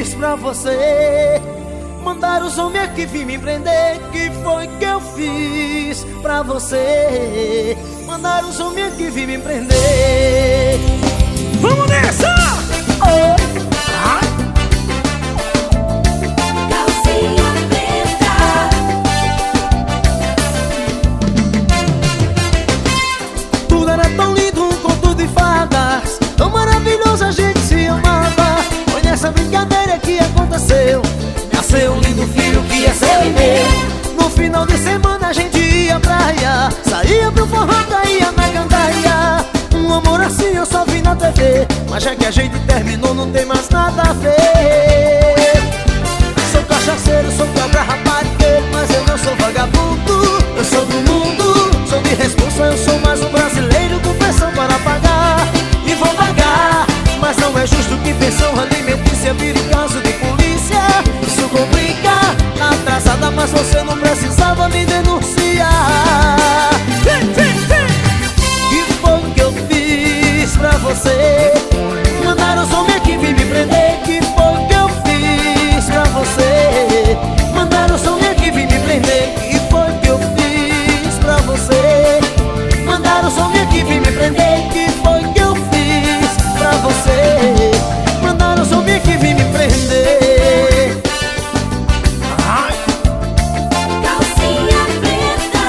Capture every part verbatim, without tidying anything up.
fiz pra você? Mandaram os homens aqui vir me prender. Que foi que eu fiz pra você? Mandaram os homens aqui vir me prender. Vamos nessa! Oh. Ah. Calcinha preta. Tudo era tão lindo, um conto de fadas, tão maravilhoso, a gente se amava. Foi nessa brincadeira que aconteceu. Nasceu um lindo filho que ia ser meu. No final de semana a gente ia à praia, saía pro forró, ia na gandaia. Um amor assim eu só vi na T V, mas já que a gente terminou não tem mais nada a ver. Sou cachaceiro, sou cabra rapariqueiro, mas eu não sou vagabundo. Eu sou do mundo, sou de responsa, eu sou mais um brasileiro com pensão para pagar. E vou pagar, mas não é justo que pensão alimentícia vire caso de polícia. Isso complica, atrasada, mas você não precisava me denunciar. Que foi que eu fiz pra você? Mandaram os homens aqui vir me prender. Que foi que eu fiz pra você? Mandaram os homens aqui vir me prender. Que foi que eu fiz pra você? Mandaram os homens aqui vir me prender. Que foi que eu fiz pra você? Mandaram os homens aqui vir me prender. Ai. Calcinha preta.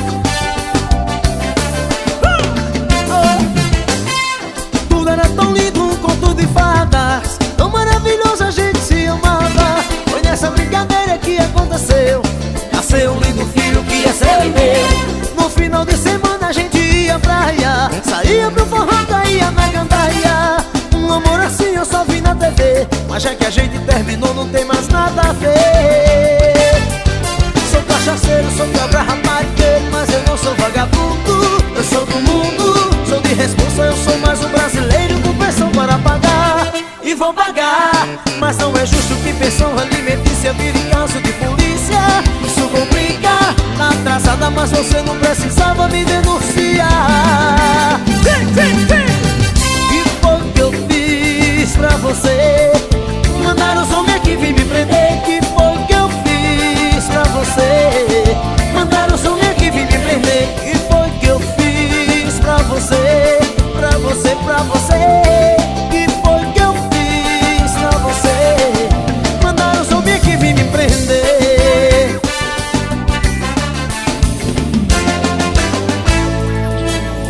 Tudo era tão lindo, um conto de fadas, tão maravilhoso, a gente se amava. Foi nessa brincadeira que aconteceu. Nasceu um lindo filho que ia ser meu. No final de semana a gente ia à praia, saía pro forró, ia na gandaia. Um amor assim eu só vi na T V, mas já que a gente terminou não tem mais nada a ver. Sou cachaceiro, sou cabra rapariqueiro, mas eu não sou vagabundo. Eu sou do mundo, sou de responsa, eu sou mais um brasileiro com pensão para pagar. E vou pagar, mas não